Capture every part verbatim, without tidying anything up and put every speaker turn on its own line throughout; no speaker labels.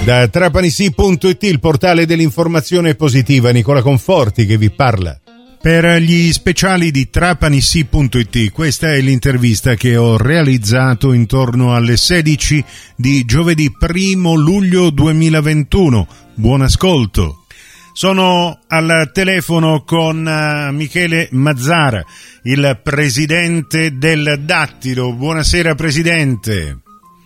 Da Trapanisi punto it, il portale dell'informazione positiva, Nicola Conforti che vi parla. Per gli speciali di Trapanisi punto it, questa è l'intervista che ho realizzato intorno alle sedici di giovedì primo luglio duemilaventuno. Buon ascolto. Sono al telefono con Michele Mazzara, il presidente del Dattilo. Buonasera Presidente.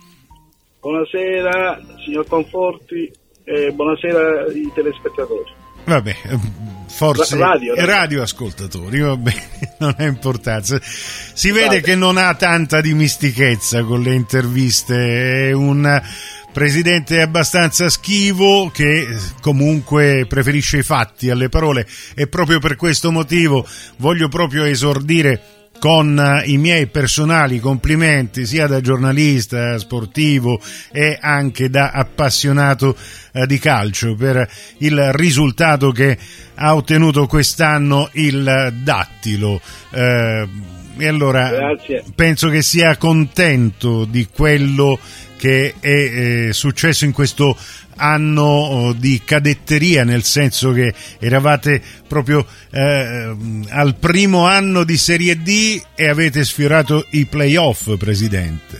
Buonasera signor Conforti e buonasera ai telespettatori.
Vabbè, forse
radio, radio.
radio ascoltatori, va bene, non ha importanza. Si vede che non ha tanta dimistichezza con le interviste, è un presidente abbastanza schivo che comunque preferisce i fatti alle parole, e proprio per questo motivo voglio proprio esordire con i miei personali complimenti sia da giornalista sportivo e anche da appassionato eh, di calcio per il risultato che ha ottenuto quest'anno il Dattilo. Eh, e allora Grazie. Penso che sia contento di quello che è eh, successo in questo anno oh, di cadetteria, nel senso che eravate proprio eh, al primo anno di Serie D e avete sfiorato i playoff, Presidente.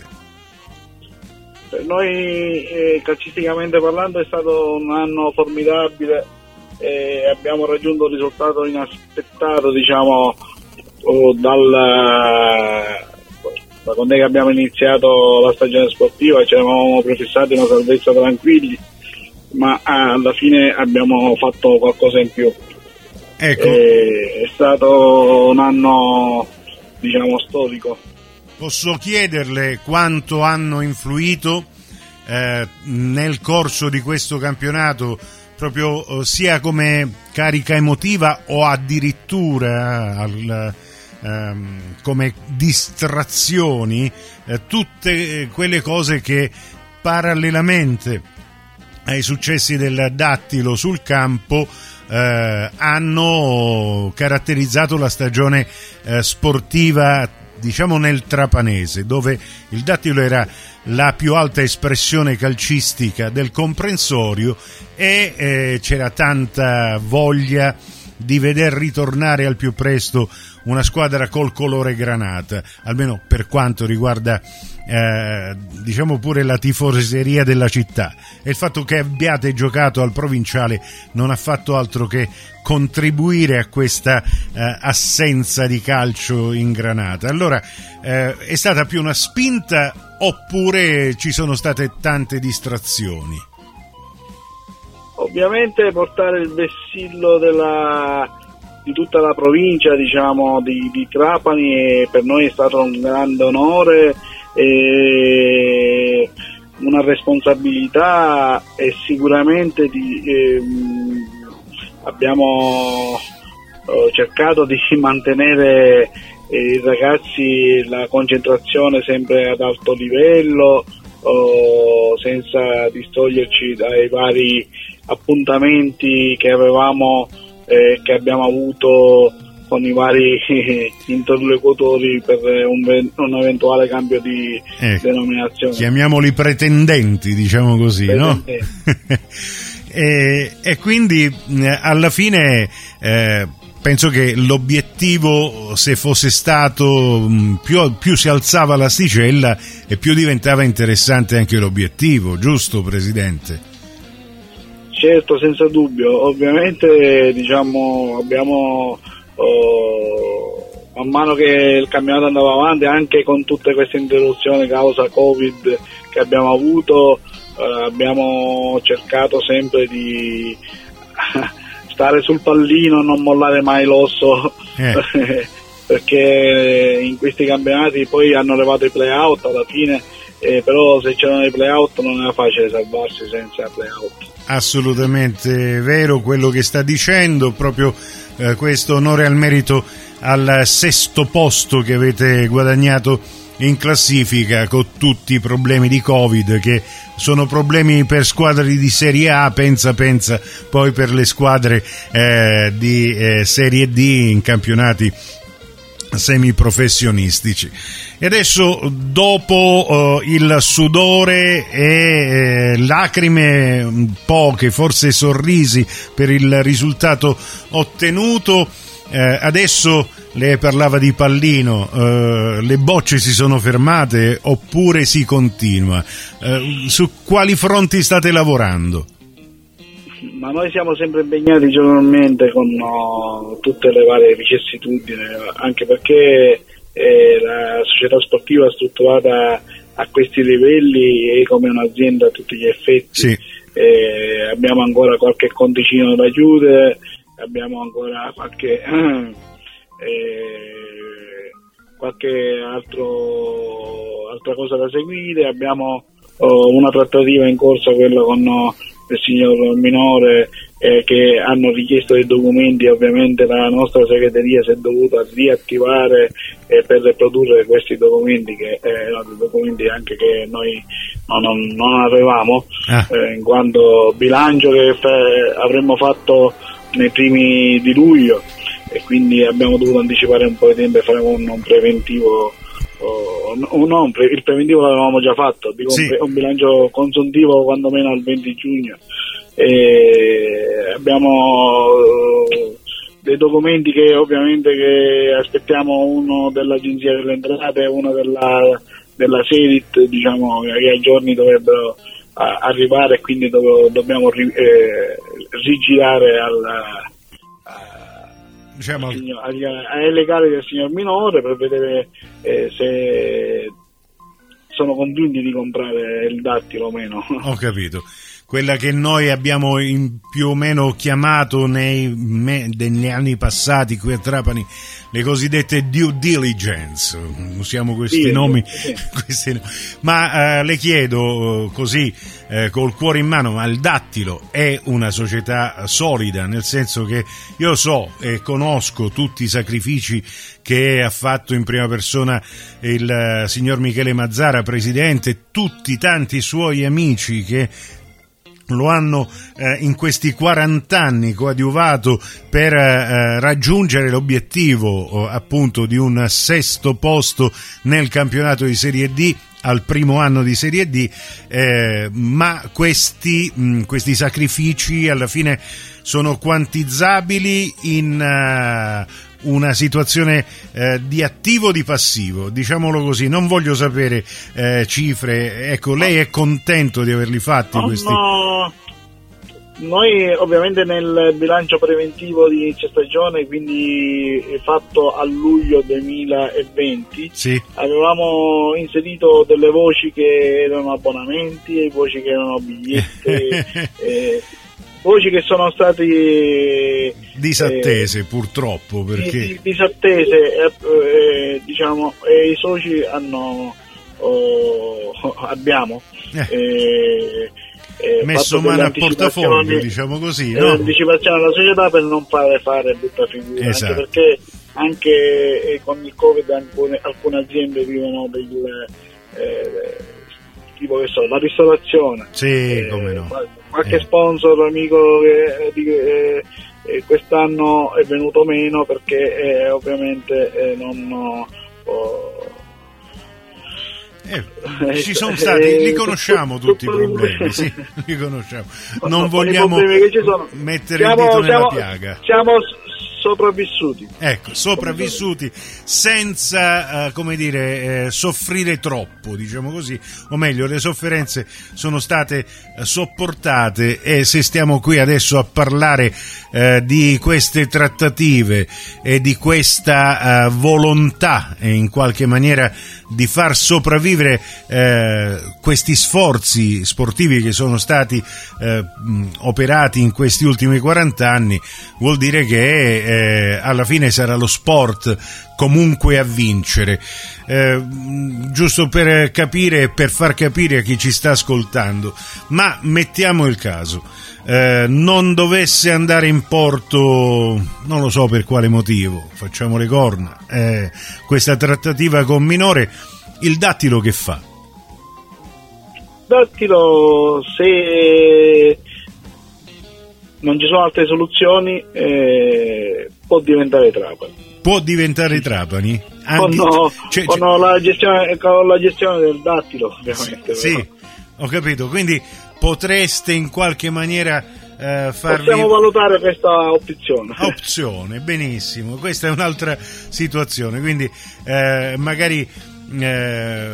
Per noi eh, calcisticamente parlando è stato un anno formidabile e abbiamo raggiunto un risultato inaspettato, diciamo, oh, dal da quando è che abbiamo iniziato la stagione sportiva. Ci eravamo prefissati una salvezza tranquilli, ma alla fine abbiamo fatto qualcosa in più.
Ecco.
E è stato un anno, diciamo, storico.
Posso chiederle quanto hanno influito eh, nel corso di questo campionato, proprio eh, sia come carica emotiva o addirittura al Um, come distrazioni, eh, tutte quelle cose che parallelamente ai successi del Dattilo sul campo eh, hanno caratterizzato la stagione eh, sportiva, diciamo, nel trapanese, dove il Dattilo era la più alta espressione calcistica del comprensorio e eh, c'era tanta voglia di veder ritornare al più presto una squadra col colore granata, almeno per quanto riguarda eh, diciamo pure la tifoseria della città, e il fatto che abbiate giocato al provinciale non ha fatto altro che contribuire a questa eh, assenza di calcio in granata. Allora eh, è stata più una spinta oppure ci sono state tante distrazioni?
Ovviamente portare il vessillo della, di tutta la provincia, diciamo, di, di Trapani, per noi è stato un grande onore e una responsabilità, e sicuramente di, ehm, abbiamo eh, cercato di mantenere eh, i ragazzi la concentrazione sempre ad alto livello, oh, senza distoglierci dai vari appuntamenti che avevamo eh, che abbiamo avuto con i vari interlocutori per un, un eventuale cambio di eh, denominazione.
Chiamiamoli pretendenti, diciamo così, pretendenti. No? e, e quindi eh, alla fine eh, penso che l'obiettivo, se fosse stato più, più si alzava l'asticella e più diventava interessante anche l'obiettivo, giusto Presidente?
Certo, senza dubbio. Ovviamente, diciamo, abbiamo oh, man mano che il campionato andava avanti, anche con tutte queste interruzioni causa Covid che abbiamo avuto, eh, abbiamo cercato sempre di stare sul pallino, non mollare mai l'osso, eh. perché in questi campionati poi hanno levato i play-out alla fine, eh, però se c'erano i play-out non era facile salvarsi senza play-out.
Assolutamente vero quello che sta dicendo, proprio eh, questo onore al merito al sesto posto che avete guadagnato in classifica, con tutti i problemi di Covid che sono problemi per squadre di Serie A, pensa pensa poi per le squadre eh, di eh, Serie D in campionati semiprofessionistici. E adesso, dopo uh, il sudore e eh, lacrime poche, forse sorrisi per il risultato ottenuto, eh, adesso lei parlava di pallino, eh, le bocce si sono fermate oppure si continua? Eh, su quali fronti state lavorando?
Ma noi siamo sempre impegnati giornalmente con no, tutte le varie vicissitudini, anche perché eh, la società sportiva è strutturata a questi livelli e come un'azienda a tutti gli effetti.
Sì.
Eh, abbiamo ancora qualche conticino da chiudere, abbiamo ancora qualche eh, qualche altro altra cosa da seguire, abbiamo oh, una trattativa in corso, quella con no, il signor Minore, eh, che hanno richiesto dei documenti. Ovviamente la nostra segreteria si è dovuta riattivare eh, per produrre questi documenti, che erano eh, documenti anche che noi no, non, non avevamo, ah. eh, in quanto bilancio che f- avremmo fatto nei primi di luglio, e quindi abbiamo dovuto anticipare un po' di tempo e fare un, un preventivo. Oh, no, no, il preventivo l'avevamo già fatto, dico sì. un, un bilancio consuntivo quantomeno al venti giugno. E abbiamo uh, dei documenti che ovviamente che aspettiamo, uno dell'Agenzia delle Entrate e uno della, della Sedit, diciamo, che a giorni dovrebbero a, arrivare, e quindi do, dobbiamo ri, eh, rigirare al
diciamo
ai legali del signor Minore per vedere eh, se sono convinti di comprare il dattilo o meno.
Ho capito. Quella che noi abbiamo in più o meno chiamato nei, me, negli anni passati qui a Trapani le cosiddette due diligence, usiamo questi sì, nomi, sì. Questi, ma eh, le chiedo così eh, col cuore in mano, ma il Dattilo è una società solida, nel senso che io so e conosco tutti i sacrifici che ha fatto in prima persona il uh, signor Michele Mazzara, presidente, tutti tanti suoi amici che lo hanno eh, in questi quaranta anni coadiuvato per eh, raggiungere l'obiettivo eh, appunto di un sesto posto nel campionato di Serie D al primo anno di Serie D, eh, ma questi, mh, questi sacrifici alla fine sono quantizzabili in uh, una situazione eh, di attivo o di passivo, diciamolo così. Non voglio sapere eh, cifre, ecco, lei è contento di averli fatti
no,
questi?
No, noi ovviamente nel bilancio preventivo di inizio stagione, quindi fatto a luglio duemilaventi,
sì.
avevamo inserito delle voci che erano abbonamenti e voci che erano biglietti eh, voci che sono state
disattese
eh,
purtroppo perché
disattese eh, eh, diciamo, e i soci hanno oh, abbiamo
eh.
Eh, eh,
messo mano al portafoglio, diciamo così, no?
Anticipazione alla società per non fare fare brutta figura, esatto. Anche perché anche eh, con il Covid alcune, alcune aziende vivono del eh, tipo che so, la ristorazione,
sì, eh, come no,
qualche
eh.
sponsor amico che eh, eh, quest'anno è venuto meno perché eh, ovviamente eh, non oh,
Eh, ci sono stati, li conosciamo tutti i problemi, sì, li conosciamo. Non vogliamo mettere il dito nella piaga.
Siamo sopravvissuti.
Ecco, sopravvissuti senza, uh, come dire, eh, soffrire troppo, diciamo così, o meglio, le sofferenze sono state uh, sopportate, e se stiamo qui adesso a parlare uh, di queste trattative e di questa uh, volontà eh, in qualche maniera di far sopravvivere eh, questi sforzi sportivi che sono stati eh, mh, operati in questi ultimi quaranta anni, vuol dire che eh, alla fine sarà lo sport comunque a vincere. Eh, giusto per capire, per far capire a chi ci sta ascoltando, ma mettiamo il caso eh, non dovesse andare in porto, non lo so per quale motivo, facciamo le corna, eh, questa trattativa con Minore, il Dattilo che fa?
Dattilo, se non ci sono altre soluzioni, eh, può diventare Trapani.
può diventare Trapani?
Anche, con, no, cioè, con, cioè, la gestione, con la gestione del dattilo, ovviamente.
Sì, però. Ho capito, quindi potreste in qualche maniera eh, farvi...
Possiamo valutare questa opzione.
Opzione, benissimo, questa è un'altra situazione, quindi eh, magari eh,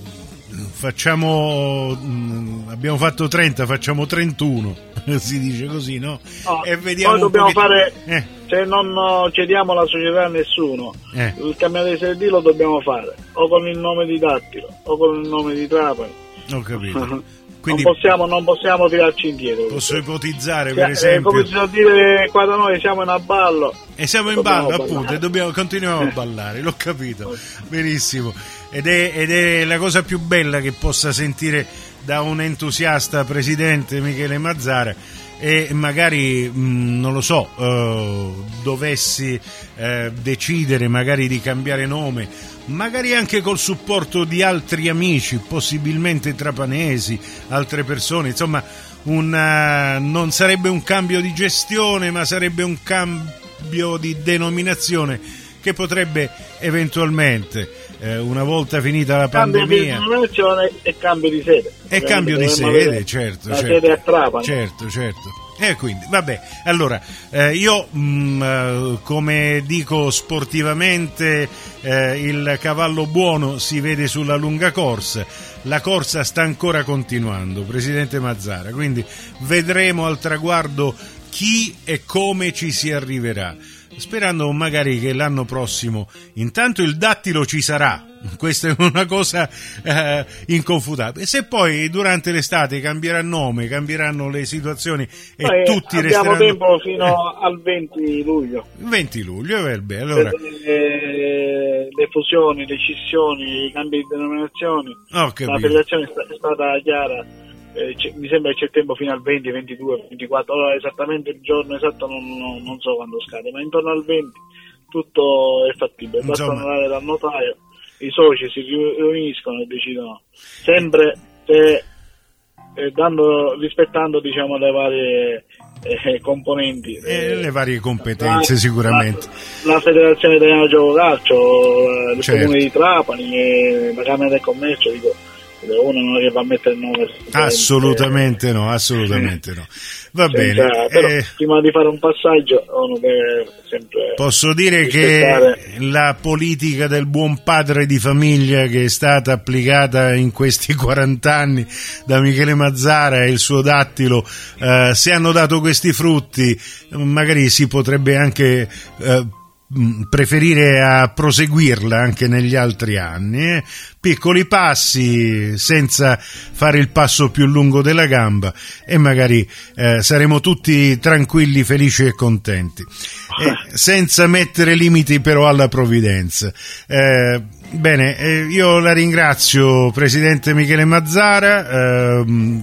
facciamo, mh, abbiamo fatto trenta, facciamo trentuno, si dice così, no?
no
e vediamo
poi dobbiamo
pochettino...
fare...
Eh.
Se non cediamo la società a nessuno,
eh.
il cambiamento di sede lo dobbiamo fare o con il nome di Dattilo o con il nome di Trapani.
Ho capito. Quindi
non possiamo, non possiamo tirarci indietro.
Posso ipotizzare,
cioè,
per esempio.
Eh, come si può dire qua da noi, siamo in abballo.
E siamo in ballo, appunto, e dobbiamo, continuiamo a ballare, l'ho capito. Benissimo. Ed è, ed è la cosa più bella che possa sentire da un entusiasta presidente Michele Mazzara. E magari mh, non lo so, eh, dovessi eh, decidere magari di cambiare nome, magari anche col supporto di altri amici, possibilmente trapanesi, altre persone, insomma una, non sarebbe un cambio di gestione, ma sarebbe un cambio di denominazione che potrebbe eventualmente, eh, una volta finita la
cambio
pandemia,
di denominazione e cambio di sede.
E cambio di sede, certo,
la
certo,
sede a Trapani.
certo, certo. E quindi, vabbè, allora, eh, io mh, come dico sportivamente, eh, il cavallo buono si vede sulla lunga corsa, la corsa sta ancora continuando, Presidente Mazzara, quindi vedremo al traguardo chi e come ci si arriverà, sperando magari che l'anno prossimo intanto il dattilo ci sarà. Questa è una cosa eh, inconfutabile. Se poi durante l'estate cambierà nome, cambieranno le situazioni e
Noi
tutti
abbiamo
resteranno...
tempo fino
eh.
al venti luglio.
venti luglio, beh, allora...
Le, le fusioni, le scissioni, i cambi di denominazioni.
Oh,
la federazione è stata chiara. Eh, mi sembra che c'è tempo fino al venti, ventidue, ventiquattro. Allora esattamente il giorno esatto non, non, non so quando scade, ma intorno al venti tutto è fattibile. Basta
Insomma... andare
dal notaio. I soci si riuniscono e decidono sempre se, eh, dando, rispettando diciamo le varie eh, componenti
e eh, le varie competenze
la,
sicuramente
la, la Federazione Italiana Gioco Calcio, il
certo.
Comune di Trapani e la Camera del Commercio, dico, uno non è che va a mettere il nome
assolutamente no, assolutamente no. Va
senza,
bene,
però,
eh,
prima di fare un passaggio uno deve sempre
posso dire
rispettare.
Che la politica del buon padre di famiglia che è stata applicata in questi quaranta anni da Michele Mazzara e il suo dattilo, eh, se hanno dato questi frutti magari si potrebbe anche eh, preferire a proseguirla anche negli altri anni, eh? Piccoli passi senza fare il passo più lungo della gamba e magari eh, saremo tutti tranquilli, felici e contenti, eh, senza mettere limiti però alla provvidenza. Eh, bene, eh, io la ringrazio Presidente Michele Mazzara, eh,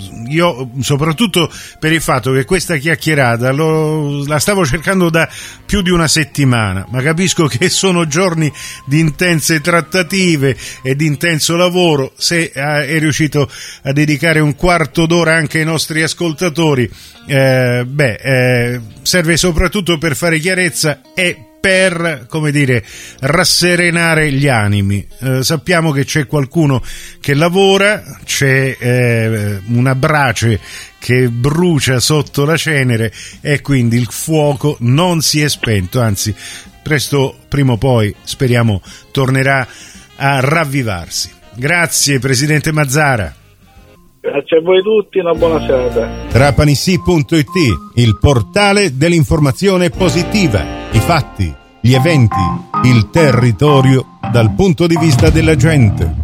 io soprattutto per il fatto che questa chiacchierata lo, la stavo cercando da più di una settimana, ma capisco che sono giorni di intense trattative e di intenso lavoro. Se è riuscito a dedicare un quarto d'ora anche ai nostri ascoltatori, eh, beh, eh, serve soprattutto per fare chiarezza e per, come dire, rasserenare gli animi. Eh, sappiamo che c'è qualcuno che lavora, c'è eh, una brace che brucia sotto la cenere e quindi il fuoco non si è spento, anzi presto, prima o poi, speriamo, tornerà a ravvivarsi. Grazie Presidente Mazzara.
Grazie a voi tutti, una buona serata.
Trapanisi punto it, il portale dell'informazione positiva, i fatti, gli eventi, il territorio dal punto di vista della gente.